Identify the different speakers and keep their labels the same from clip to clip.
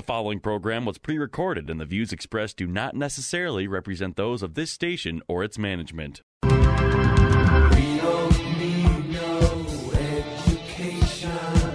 Speaker 1: following program was pre-recorded, and the views expressed do not necessarily represent those of this station or its management.
Speaker 2: We don't need no education.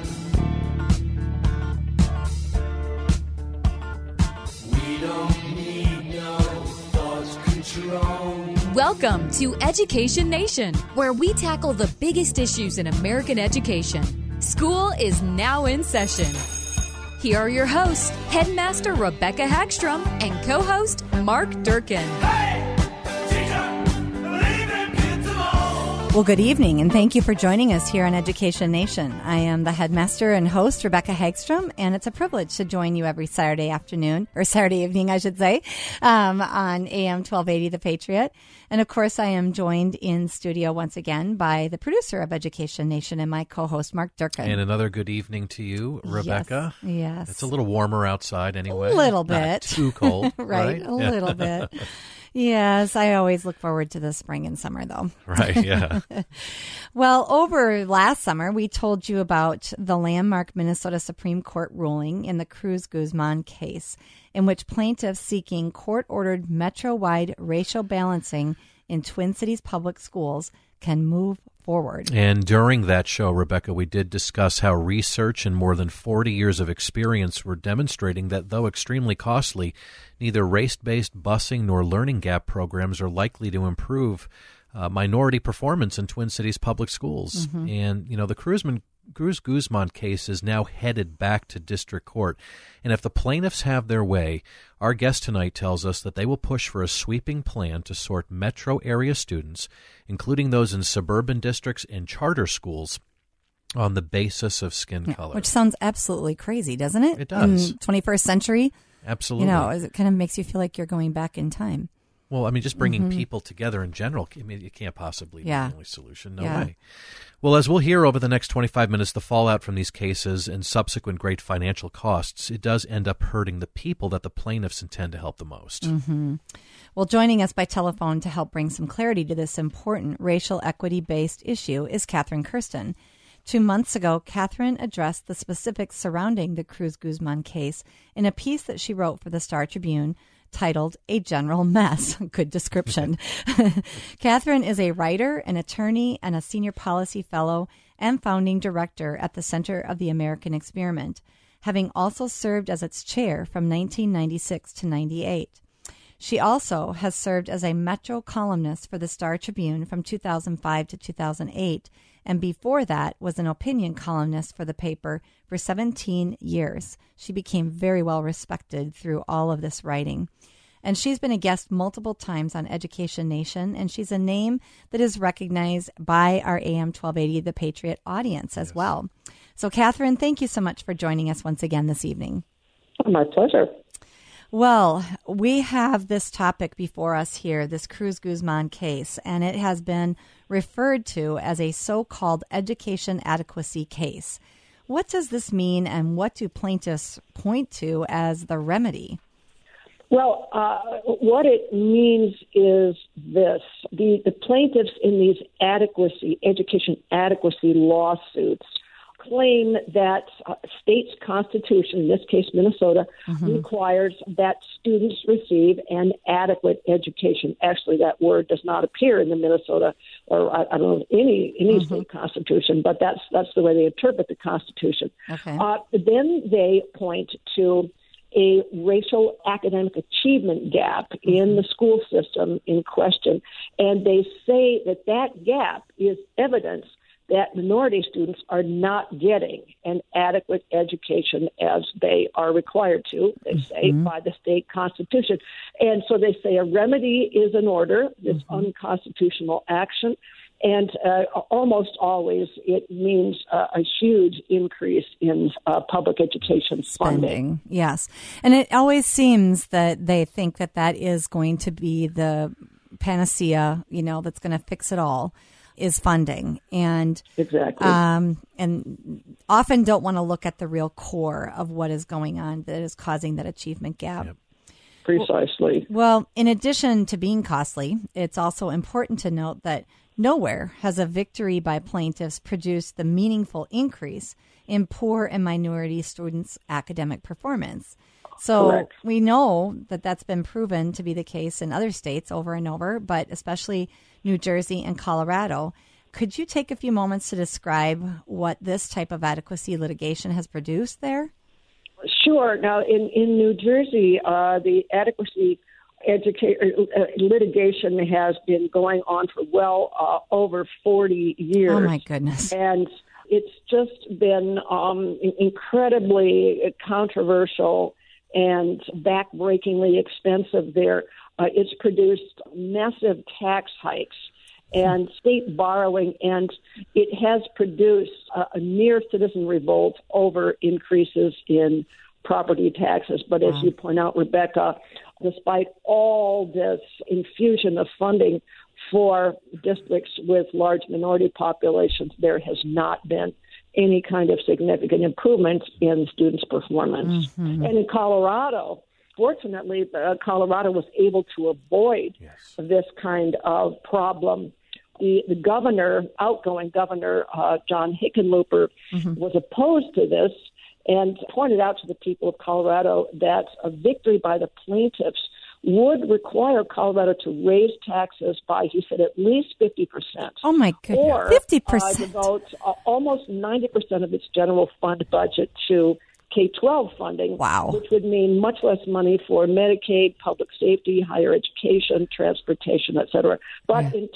Speaker 2: We don't need no thought control.
Speaker 3: Welcome to Education Nation, where we tackle the biggest issues in American education. School is now in session. Here are your hosts, Headmaster Rebecca Hagstrom and co-host Mark Durkin.
Speaker 2: Hey, teacher, leave them kids alone.
Speaker 4: Well, good evening, and thank you for joining us here on Education Nation. I am the headmaster and host, Rebecca Hagstrom, and it's a privilege to join you every Saturday afternoon, or Saturday evening, I should say, on AM 1280 The Patriot. And of course, I am joined in studio once again by the producer of Education Nation and my co-host, Mark Durkin.
Speaker 5: And another good evening to you, Rebecca.
Speaker 4: Yes.
Speaker 5: It's a little warmer outside anyway.
Speaker 4: A little bit.
Speaker 5: Not too cold.
Speaker 4: right, a little bit. Yes, I always look forward to the spring and summer, though.
Speaker 5: Right, yeah.
Speaker 4: Well, over last summer, we told you about the landmark Minnesota Supreme Court ruling in the Cruz Guzman case, in which plaintiffs seeking court-ordered metro-wide racial balancing in Twin Cities public schools can move forward.
Speaker 5: And during that show, Rebecca, we did discuss how research and more than 40 years of experience were demonstrating that, though extremely costly, neither race-based busing nor learning gap programs are likely to improve minority performance in Twin Cities public schools. Mm-hmm. And, you know, the Cruz Guzman case is now headed back to district court. And if the plaintiffs have their way, our guest tonight tells us that they will push for a sweeping plan to sort metro area students, including those in suburban districts and charter schools, on the basis of skin color.
Speaker 4: Which sounds absolutely crazy, doesn't it?
Speaker 5: It does.
Speaker 4: In 21st century.
Speaker 5: Absolutely.
Speaker 4: You know, it kind of makes you feel like you're going back in time.
Speaker 5: Well, I mean, just bringing people together in general, I mean, it can't possibly be the only solution. No way. Well, as we'll hear over the next 25 minutes, the fallout from these cases and subsequent great financial costs, it does end up hurting the people that the plaintiffs intend to help the most.
Speaker 4: Mm-hmm. Well, joining us by telephone to help bring some clarity to this important racial equity-based issue is Catherine Kirsten. 2 months ago, Catherine addressed the specifics surrounding the Cruz Guzman case in a piece that she wrote for the Star Tribune titled A General Mess. Good description. Catherine is a writer, an attorney, and a senior policy fellow and founding director at the Center of the American Experiment, having also served as its chair from 1996 to 98. She also has served as a Metro columnist for the Star Tribune from 2005 to 2008, and before that was an opinion columnist for the paper for 17 years. She became very well respected through all of this writing. And she's been a guest multiple times on Education Nation, and she's a name that is recognized by our AM 1280 The Patriot audience as well. So, Catherine, thank you so much for joining us once again this evening.
Speaker 6: My pleasure.
Speaker 4: Well, we have this topic before us here, this Cruz Guzman case, and it has been referred to as a so-called education adequacy case. What does this mean, and what do plaintiffs point to as the remedy?
Speaker 6: Well, what it means is this. The plaintiffs in these education adequacy lawsuits claim that state's constitution, in this case Minnesota, requires that students receive an adequate education. Actually, that word does not appear in the Minnesota, or I don't know, any state constitution, but that's the way they interpret the Constitution.
Speaker 4: Okay.
Speaker 6: Then they point to a racial academic achievement gap in the school system in question, and they say that gap is evidence that minority students are not getting an adequate education as they are required to, they say, by the state constitution. And so they say a remedy is in order, this unconstitutional action, and almost always it means a huge increase in public education funding.
Speaker 4: Yes. And it always seems that they think that is going to be the panacea, that's going to fix it all. Is funding, and
Speaker 6: exactly,
Speaker 4: and often don't want to look at the real core of what is going on that is causing that achievement gap.
Speaker 5: Yep.
Speaker 6: Precisely.
Speaker 4: Well, in addition to being costly, it's also important to note that nowhere has a victory by plaintiffs produced the meaningful increase in poor and minority students' academic performance. So
Speaker 6: Correct.
Speaker 4: we know that that's been proven to be the case in other states over and over, but especially New Jersey and Colorado. Could you take a few moments to describe what this type of adequacy litigation has produced there?
Speaker 6: Sure. Now, in New Jersey, the adequacy litigation has been going on for well over 40 years.
Speaker 4: Oh, my goodness.
Speaker 6: And it's just been incredibly controversial and backbreakingly expensive there. It's produced massive tax hikes and state borrowing, and it has produced a near citizen revolt over increases in property taxes. But as you point out, Rebecca, despite all this infusion of funding for districts with large minority populations, there has not been any kind of significant improvement in students' performance. And in Colorado, fortunately, Colorado was able to avoid this kind of problem. The governor, outgoing governor, John Hickenlooper, was opposed to this and pointed out to the people of Colorado that a victory by the plaintiffs would require Colorado to raise taxes by, he said, at least 50%.
Speaker 4: Oh, my goodness.
Speaker 6: Or
Speaker 4: 50%.
Speaker 6: devote almost 90% of its general fund budget to K-12 funding,
Speaker 4: Wow.
Speaker 6: which would mean much less money for Medicaid, public safety, higher education, transportation, et cetera. But in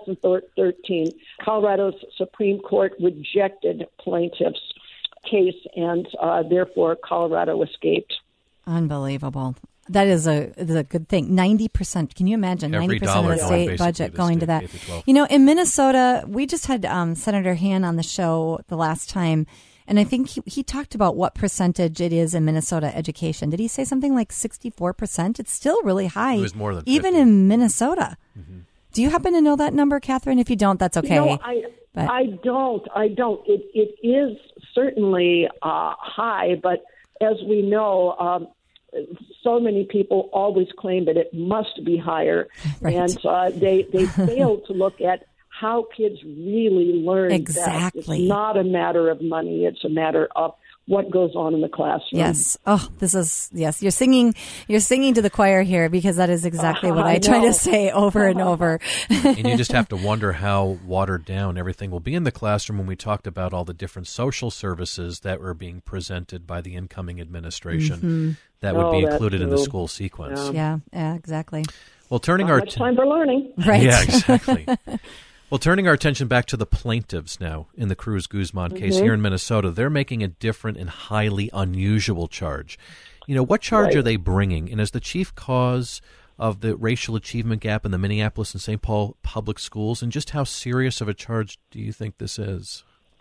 Speaker 6: 2013, Colorado's Supreme Court rejected plaintiffs' case, and therefore Colorado escaped.
Speaker 4: Unbelievable. That is a good thing. 90%. Can you imagine?
Speaker 5: Every
Speaker 4: 90% of
Speaker 5: dollar
Speaker 4: the
Speaker 5: going
Speaker 4: state
Speaker 5: basically
Speaker 4: budget
Speaker 5: to
Speaker 4: going to
Speaker 5: state
Speaker 4: that.
Speaker 5: K-12.
Speaker 4: You know, in Minnesota, we just had Senator Han on the show the last time, and I think he talked about what percentage it is in Minnesota education. Did he say something like 64%? It's still really high.
Speaker 5: It was more than 50.
Speaker 4: Even in Minnesota. Do you happen to know that number, Catherine? If you don't, that's okay.
Speaker 6: No,
Speaker 4: But-
Speaker 6: I don't. It is certainly high, but as we know, so many people always claim that it must be higher,
Speaker 4: Right.
Speaker 6: and they fail to look at how kids really learn.
Speaker 4: Exactly.
Speaker 6: Best. It's not a matter of money; it's a matter of what goes on in the classroom.
Speaker 4: Yes. Oh, yes. You're singing to the choir here, because that is exactly what I try
Speaker 6: know.
Speaker 4: to say over and over.
Speaker 5: And you just have to wonder how watered down everything will be in the classroom when we talked about all the different social services that were being presented by the incoming administration that would be
Speaker 6: that's
Speaker 5: included in the
Speaker 6: true.
Speaker 5: school sequence.
Speaker 4: Yeah, exactly.
Speaker 5: Well, turning
Speaker 6: Not
Speaker 5: our
Speaker 6: much time for learning.
Speaker 4: Right.
Speaker 5: Yeah, exactly. Well, turning our attention back to the plaintiffs now in the Cruz Guzman case here in Minnesota, they're making a different and highly unusual charge. You know, what charge are they bringing? And is the chief cause of the racial achievement gap in the Minneapolis and St. Paul public schools? And just how serious of a charge do you think this is?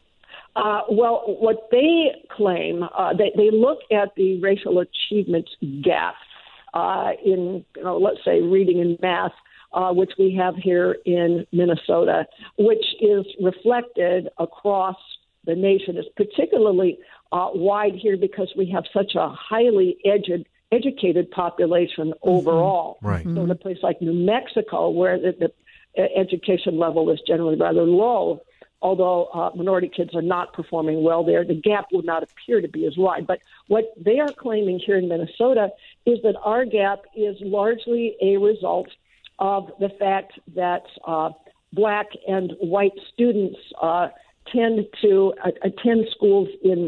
Speaker 6: Well, what they claim, they look at the racial achievement gap in, let's say, reading and math, which we have here in Minnesota, which is reflected across the nation. It's particularly wide here because we have such a highly educated population overall.
Speaker 5: Right.
Speaker 6: So in a place like New Mexico, where the education level is generally rather low, although minority kids are not performing well there, the gap would not appear to be as wide. But what they are claiming here in Minnesota is that our gap is largely a result of the fact that black and white students tend to attend schools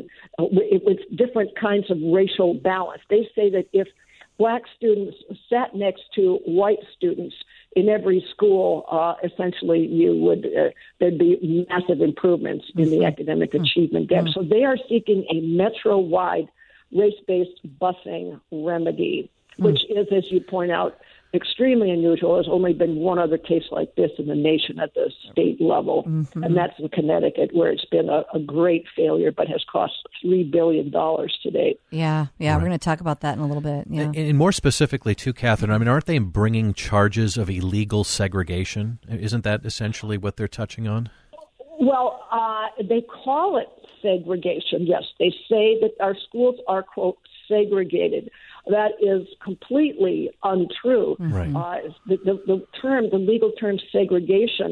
Speaker 6: with different kinds of racial balance. They say that if black students sat next to white students in every school, essentially there'd be massive improvements in the academic achievement gap. So they are seeking a metro-wide race-based busing remedy, which is, as you point out, extremely unusual. There's only been one other case like this in the nation at the state level, and that's in Connecticut, where it's been a great failure, but has cost $3 billion to date.
Speaker 4: Yeah. We're going to talk about that in a little bit. Yeah.
Speaker 5: And more specifically, too, Catherine, I mean, aren't they bringing charges of illegal segregation? Isn't that essentially what they're touching on?
Speaker 6: Well, they call it segregation, yes. They say that our schools are, quote, segregated. That is completely untrue.
Speaker 5: Right.
Speaker 6: The legal term segregation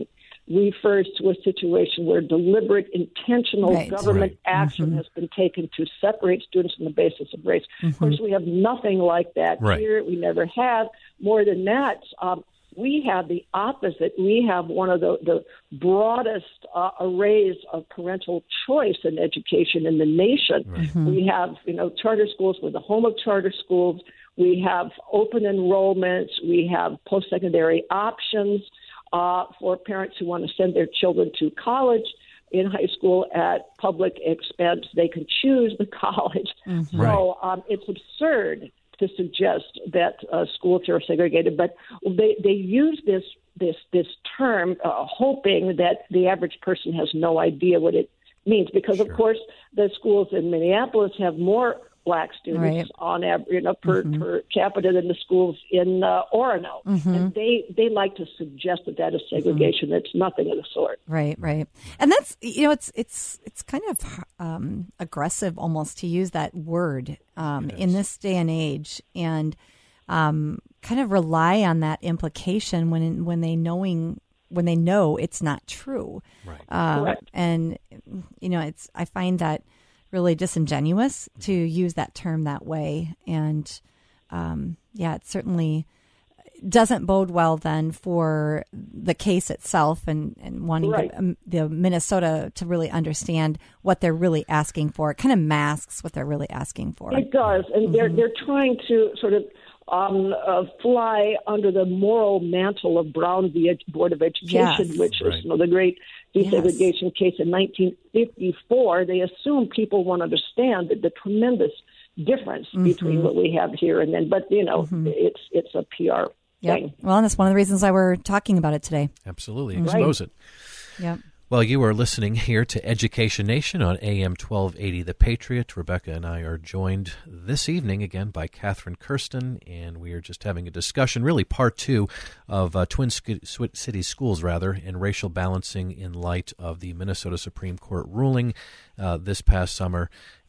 Speaker 6: refers to a situation where deliberate, intentional
Speaker 4: Right.
Speaker 6: government
Speaker 5: Right.
Speaker 6: action has been taken to separate students on the basis of race. Of course, we have nothing like that
Speaker 5: Right.
Speaker 6: here. We never have. More than that, we have the opposite. We have one of the broadest arrays of parental choice in education in the nation. We have, charter schools. We're the home of charter schools. We have open enrollments. We have post-secondary options for parents who want to send their children to college in high school at public expense. They can choose the college. So it's absurd to suggest that schools are segregated, but they use this term hoping that the average person has no idea what it means, because of course the schools in Minneapolis have more black students on average, per capita than the schools in Orono, and they like to suggest that is segregation. It's nothing of the sort.
Speaker 4: Right. And that's, it's kind of aggressive almost to use that word in this day and age, and kind of rely on that implication when they know it's not true.
Speaker 5: Right.
Speaker 6: Correct.
Speaker 4: And I find that really disingenuous to use that term that way, and it certainly doesn't bode well then for the case itself, and wanting the Minnesota to really understand what they're really asking for. It kind of masks what they're really asking for.
Speaker 6: It does, and they're trying to sort of fly under the moral mantle of Brown v. Board of Education, which is the great desegregation case in 1954. They assume people won't understand the tremendous difference between what we have here and then. But it's a PR thing.
Speaker 4: Well, and that's one of the reasons why we're talking about it today.
Speaker 5: Absolutely. Expose it.
Speaker 4: Yep.
Speaker 5: Well, you are listening here to Education Nation on AM 1280 The Patriot. Rebecca and I are joined this evening again by Catherine Kirsten, and we are just having a discussion, really part two of Twin Cities Schools, and racial balancing in light of the Minnesota Supreme Court ruling this past summer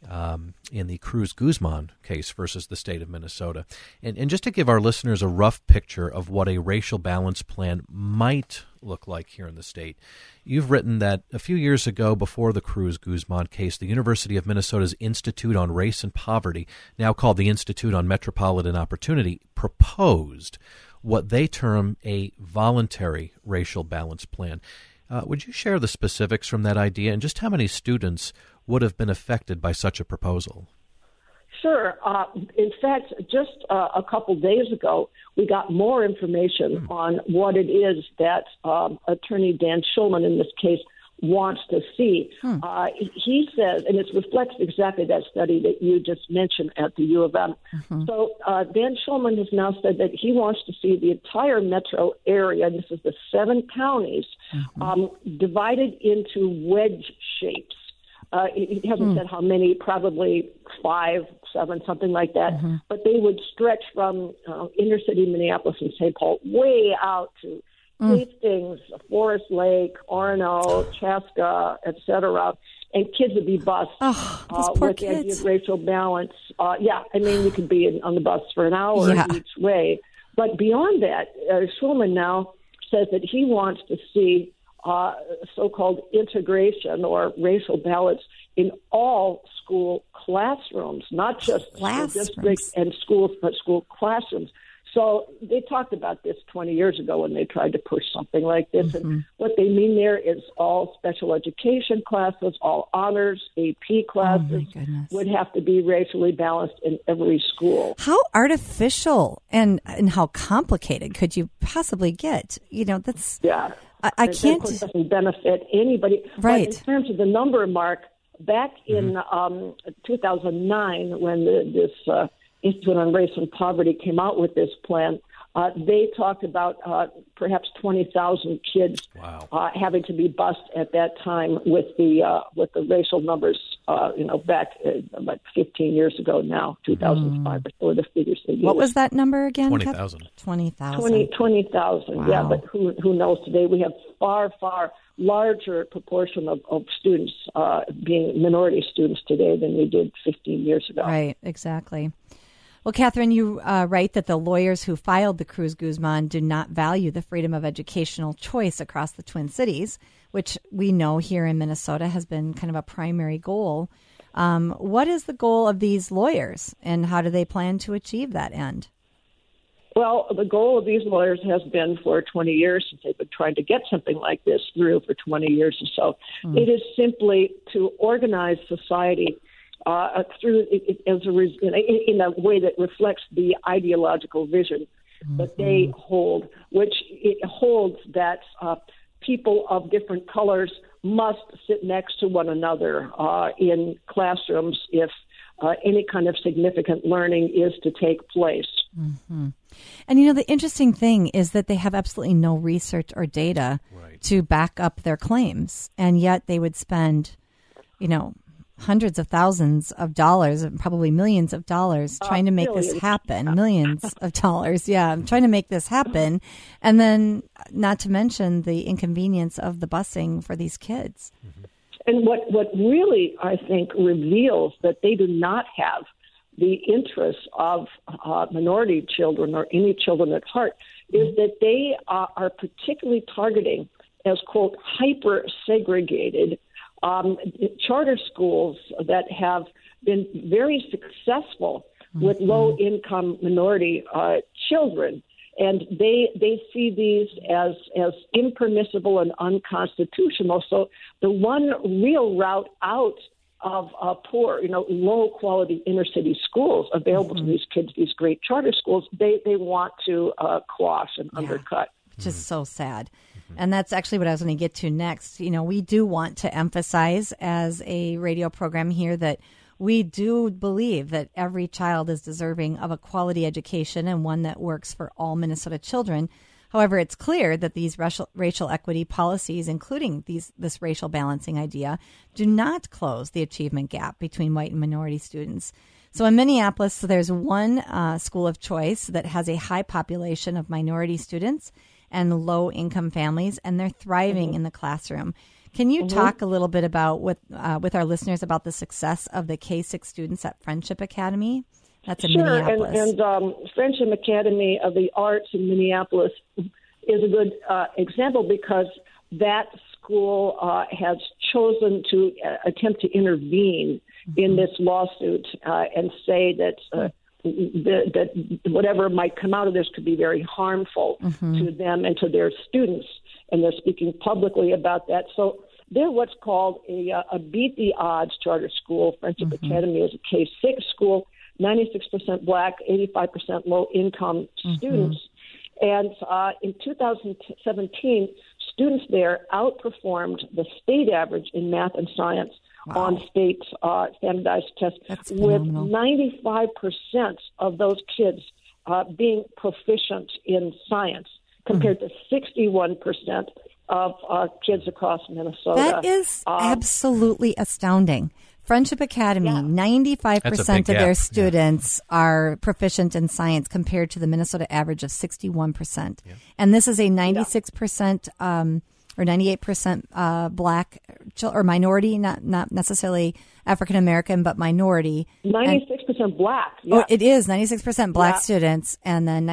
Speaker 5: in the Cruz-Guzman case versus the state of Minnesota. And just to give our listeners a rough picture of what a racial balance plan might look like here in the state, you've written that a few years ago, before the Cruz-Guzman case, the University of Minnesota's Institute on Race and Poverty, now called the Institute on Metropolitan Opportunity, proposed what they term a voluntary racial balance plan. Would you share the specifics from that idea and just how many students would have been affected by such a proposal?
Speaker 6: Sure. In fact, just a couple days ago, we got more information on what it is that Attorney Dan Schulman in this case wants to see. He says, and it reflects exactly that study that you just mentioned at the U of M. So Dan Schulman has now said that he wants to see the entire metro area, and this is the 7 counties, divided into wedge shapes. He hasn't said how many, probably 5, 7, something like that. But they would stretch from inner city Minneapolis and St. Paul way out to Hastings, Forest Lake, Orono, Chaska, etc. And kids would be bused with the idea of racial balance. You could be on the bus for an hour each way. But beyond that, Schulman now says that he wants to see so-called integration or racial balance in all school classrooms, not just school districts and schools, but school classrooms. So they talked about this 20 years ago when they tried to push something like this. And what they mean there is all special education classes, all honors, AP classes would have to be racially balanced in every school.
Speaker 4: How artificial and how complicated could you possibly get? That's...
Speaker 6: Yeah.
Speaker 4: I can't.
Speaker 6: It doesn't benefit anybody.
Speaker 4: Right.
Speaker 6: But in terms of the number, Mark, back in 2009, when this Institute on Race and Poverty came out with this plan, they talked about perhaps 20,000 kids having to be bused at that time with the racial numbers. Back about 15 years ago now, 2005 or so, the figures they used.
Speaker 4: What was that number again?
Speaker 5: 20,000.
Speaker 6: 20,000.
Speaker 4: Wow.
Speaker 6: Yeah, but who knows today? We have far larger proportion of students being minority students today than we did 15 years ago.
Speaker 4: Right, exactly. Well, Catherine, you write that the lawyers who filed the Cruz Guzman do not value the freedom of educational choice across the Twin Cities, which we know here in Minnesota has been kind of a primary goal. What is the goal of these lawyers, and how do they plan to achieve that end?
Speaker 6: Well, the goal of these lawyers has been for 20 years, since they've been trying to get something like this through for 20 years or so. It is simply to organize society through in a way that reflects the ideological vision that they hold, which it holds that people of different colors must sit next to one another in classrooms if any kind of significant learning is to take place.
Speaker 4: Mm-hmm. And, the interesting thing is that they have absolutely no research or data to back up their claims, and yet they would spend, hundreds of thousands of dollars, and probably millions of dollars trying to make this happen. Millions of dollars, trying to make this happen. And then not to mention the inconvenience of the busing for these kids.
Speaker 6: And what really, I think, reveals that they do not have the interests of minority children or any children at heart is that they are particularly targeting as, quote, hyper-segregated charter schools that have been very successful with low-income minority children. And they see these as impermissible and unconstitutional. So the one real route out of poor, low-quality inner-city schools available to these kids, these great charter schools, they want to quash and undercut.
Speaker 4: Which is so sad. And that's actually what I was going to get to next. We do want to emphasize as a radio program here that we do believe that every child is deserving of a quality education and one that works for all Minnesota children. However, it's clear that these racial equity policies, including this racial balancing idea, do not close the achievement gap between white and minority students. So in Minneapolis, there's one school of choice that has a high population of minority students and low-income families, and they're thriving in the classroom. Can you talk a little bit about with our listeners about the success of the K-6 students at Friendship Academy? That's in Minneapolis.
Speaker 6: And Friendship Academy of the Arts in Minneapolis is a good example because that school has chosen to attempt to intervene in this lawsuit and say that that whatever might come out of this could be very harmful to them and to their students. And they're speaking publicly about that. So they're what's called a beat the odds charter school. Friendship Academy is a K-6 school, 96% black, 85% low-income students. And in 2017, students there outperformed the state average in math and science on state standardized tests, with 95% of those kids being proficient in science, compared to 61% of kids across Minnesota.
Speaker 4: That is absolutely astounding. Friendship Academy, 95% of their students are proficient in science compared to the Minnesota average of 61%. Yeah. And this is a 96% or 98% black or minority, not necessarily African American, but minority.
Speaker 6: 96% black. Yeah.
Speaker 4: Oh, it is 96% black students, and then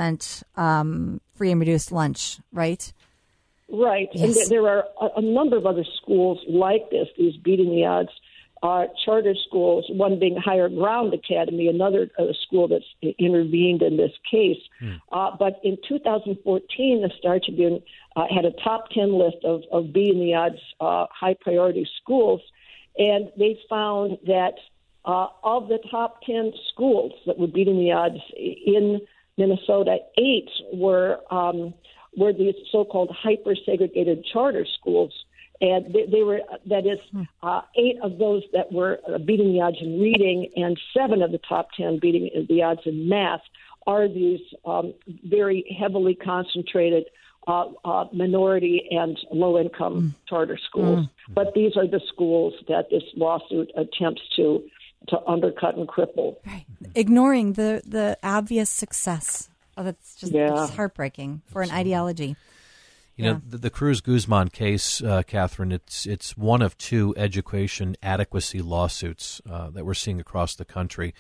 Speaker 4: 90% free and reduced lunch, right?
Speaker 6: Right.
Speaker 4: Yes.
Speaker 6: And there are a number of other schools like this, these beating the odds charter schools, one being Higher Ground Academy, another school that's intervened in this case. But in 2014, the Star Tribune had a top 10 list of beating the odds high priority schools, and they found that of the top 10 schools that were beating the odds in Minnesota, 8 were these so-called hyper-segregated charter schools. And they were, that is, 8 of those that were beating the odds in reading, and 7 of the top 10 beating the odds in math are these very heavily concentrated minority and low-income charter schools. But these are the schools that this lawsuit attempts to undercut and cripple.
Speaker 4: Right. Ignoring the obvious success. Oh, that's just it's heartbreaking for an ideology.
Speaker 5: You know, the Cruz Guzman case, Catherine, it's one of 2 education adequacy lawsuits that we're seeing across the country,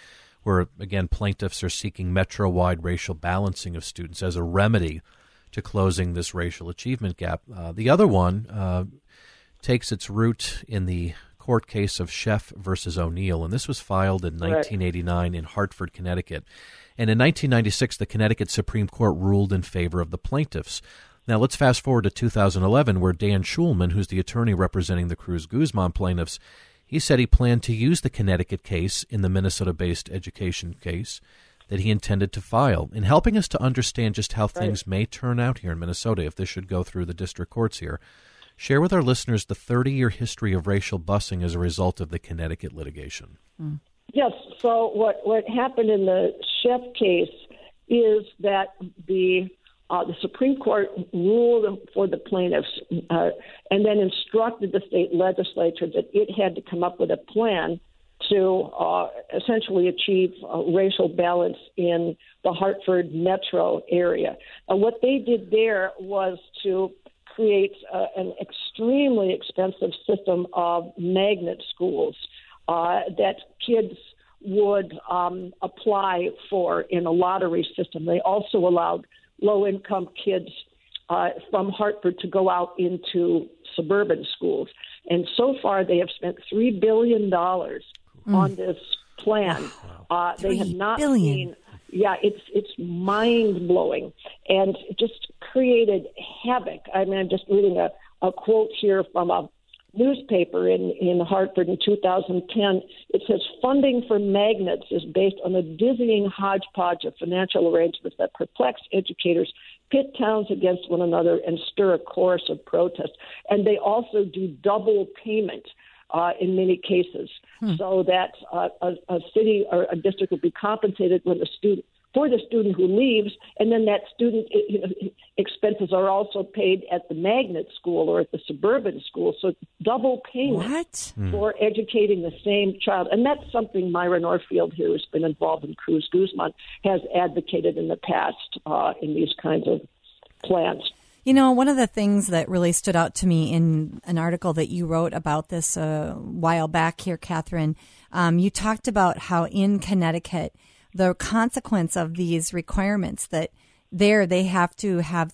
Speaker 5: where, again, plaintiffs are seeking metro-wide racial balancing of students as a remedy to closing this racial achievement gap. The other one takes its root in the court case of Sheff versus O'Neill, and this was filed in 1989 in Hartford, Connecticut. And in 1996, the Connecticut Supreme Court ruled in favor of the plaintiffs. Now, let's fast forward to 2011, where Dan Schulman, who's the attorney representing the Cruz Guzman plaintiffs, he said he planned to use the Connecticut case in the Minnesota-based education case that he intended to file, in helping us to understand just how things may turn out here in Minnesota if this should go through the district courts here. Share with our listeners the 30-year history of racial busing as a result of the Connecticut litigation.
Speaker 6: Yes. So what happened in the Sheff case is that the Supreme Court ruled for the plaintiffs and then instructed the state legislature that it had to come up with a plan to essentially achieve racial balance in the Hartford metro area. What they did there was to create an extremely expensive system of magnet schools that kids would apply for in a lottery system. They also allowed low-income kids from Hartford to go out into suburban schools. And so far, they have spent $3 billion on this plan. They have not seen... Yeah, it's mind-blowing and just created havoc. I mean, I'm just reading a quote here from a newspaper in Hartford in 2010. It says, funding for magnets is based on a dizzying hodgepodge of financial arrangements that perplex educators, pit towns against one another, and stir a chorus of protest. And they also do double payment in many cases, so that a city or a district will be compensated when the student who leaves, and then that student expenses are also paid at the magnet school or at the suburban school. So double payment for educating the same child. And that's something Myra Northfield here, who's been involved in Cruz Guzman, has advocated in the past in these kinds of plans.
Speaker 4: You know, one of the things that really stood out to me in an article that you wrote about this a while back here, Catherine, you talked about how in Connecticut, the consequence of these requirements that they have to have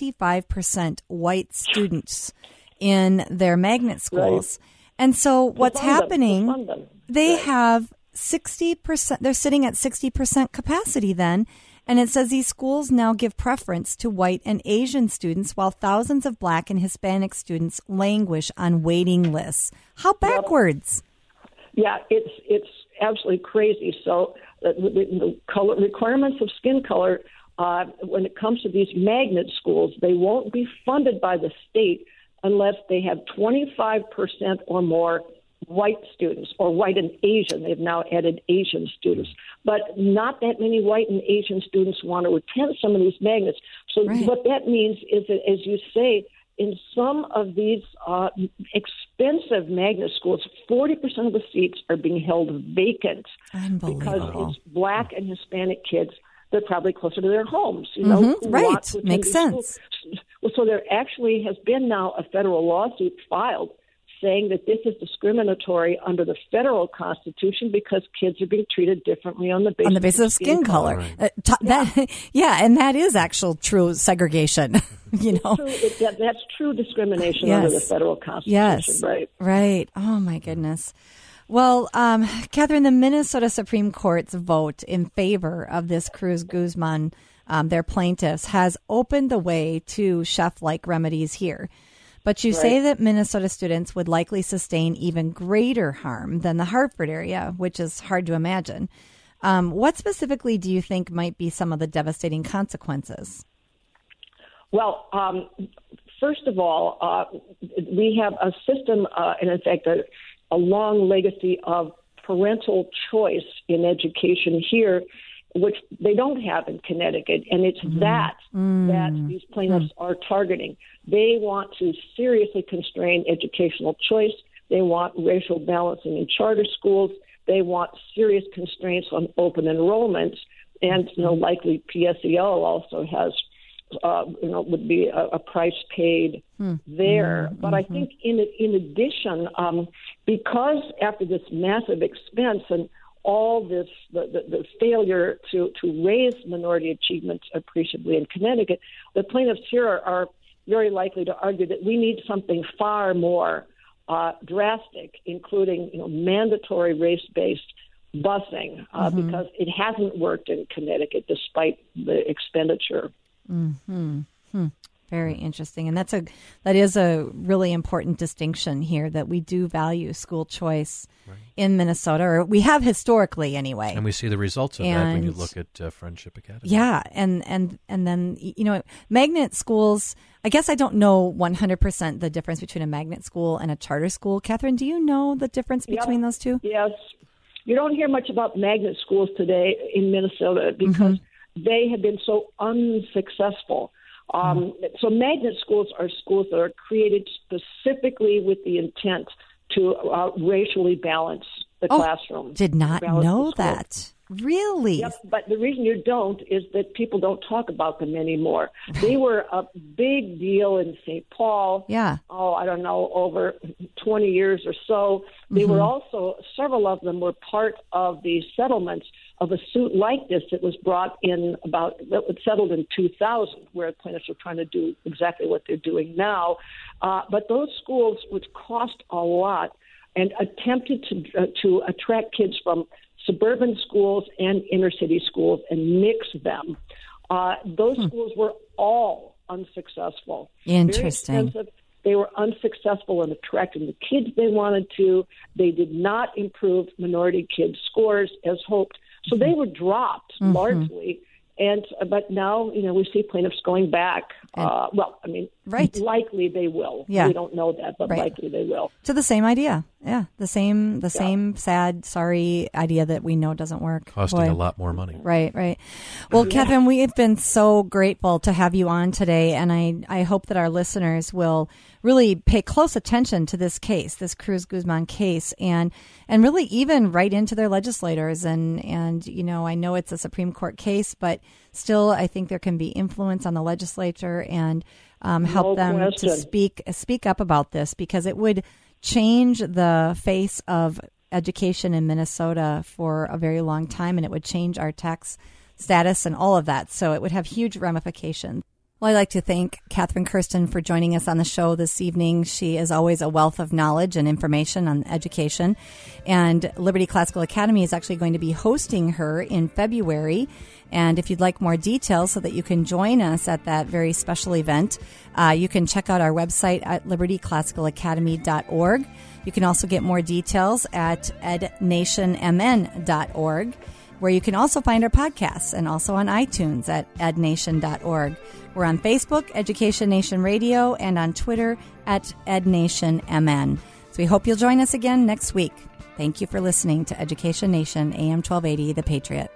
Speaker 4: 25% white students in their magnet schools. Right. And so what's happening, they have 60%, they're sitting at 60% capacity then. And it says these schools now give preference to white and Asian students while thousands of black and Hispanic students languish on waiting lists. How backwards?
Speaker 6: Yeah, it's absolutely crazy. So the color requirements of skin color, when it comes to these magnet schools, they won't be funded by the state unless they have 25% or more white students, or white and Asian. They've now added Asian students. But not that many white and Asian students want to attend some of these magnets. So what that means is that, as you say, in some of these expensive magnet schools, 40% of the seats are being held vacant because it's black and Hispanic kids. They're probably closer to their homes, you know.
Speaker 4: Right, makes sense.
Speaker 6: So there actually has been now a federal lawsuit filed saying that this is discriminatory under the federal Constitution because kids are being treated differently on the basis
Speaker 4: of skin color. Right. And that is actual true segregation. You know,
Speaker 6: that's true discrimination under the federal Constitution.
Speaker 4: Yes, right. Oh my goodness. Well, Catherine, the Minnesota Supreme Court's vote in favor of this Cruz Guzman, their plaintiffs, has opened the way to Sheff-like remedies here. But you say that Minnesota students would likely sustain even greater harm than the Hartford area, which is hard to imagine. What specifically do you think might be some of the devastating consequences?
Speaker 6: Well, first of all, we have a system, and in fact, a long legacy of parental choice in education here, which they don't have in Connecticut, and it's that these plaintiffs are targeting. They want to seriously constrain educational choice. They want racial balancing in charter schools. They want serious constraints on open enrollment, and likely PSEO also has, would be a price paid there. But I think in addition, because after this massive expense and all this, the failure to raise minority achievement appreciably in Connecticut, the plaintiffs here are very likely to argue that we need something far more drastic, including mandatory race-based busing, because it hasn't worked in Connecticut despite the expenditure.
Speaker 4: Mm-hmm. Very interesting. And that is a really important distinction here, that we do value school choice in Minnesota, or we have historically anyway.
Speaker 5: And we see the results of that when you look at Friendship Academy.
Speaker 4: Yeah. And then, magnet schools, I guess I don't know 100% the difference between a magnet school and a charter school. Catherine, do you know the difference between those two?
Speaker 6: Yes. You don't hear much about magnet schools today in Minnesota because they have been so unsuccessful. So magnet schools are schools that are created specifically with the intent to racially balance the classroom.
Speaker 4: Did not know that. Really?
Speaker 6: Yep, but the reason you don't is that people don't talk about them anymore. They were a big deal in St. Paul.
Speaker 4: Yeah.
Speaker 6: I don't know, over 20 years or so. They were also, several of them were part of the settlements of a suit like this that was brought in settled in 2000, where plaintiffs were trying to do exactly what they're doing now. But those schools, which cost a lot and attempted to attract kids from suburban schools and inner city schools and mix them, those schools were all unsuccessful.
Speaker 4: Interesting.
Speaker 6: Very expensive. They were unsuccessful in attracting the kids they wanted to. They did not improve minority kids' scores as hoped. So they were dropped largely. But now, we see plaintiffs going back. Likely they will.
Speaker 4: Yeah.
Speaker 6: We don't know that, but likely they will.
Speaker 4: To the same idea. Yeah. The same sad, sorry idea that we know doesn't work.
Speaker 5: Costing a lot more money.
Speaker 4: Right. Well, Catherine, we have been so grateful to have you on today, and I hope that our listeners will really pay close attention to this case, this Cruz Guzman case, and really even write into their legislators. And I know it's a Supreme Court case, but still I think there can be influence on the legislature and help them to speak up about this, because it would change the face of education in Minnesota for a very long time, and it would change our tax status and all of that. So it would have huge ramifications. Well, I'd like to thank Catherine Kirsten for joining us on the show this evening. She is always a wealth of knowledge and information on education. And Liberty Classical Academy is actually going to be hosting her in February. And if you'd like more details so that you can join us at that very special event, you can check out our website at libertyclassicalacademy.org. You can also get more details at ednationmn.org, where you can also find our podcasts, and also on iTunes at ednation.org. We're on Facebook, Education Nation Radio, and on Twitter at ednationmn. So we hope you'll join us again next week. Thank you for listening to Education Nation, AM 1280, The Patriot.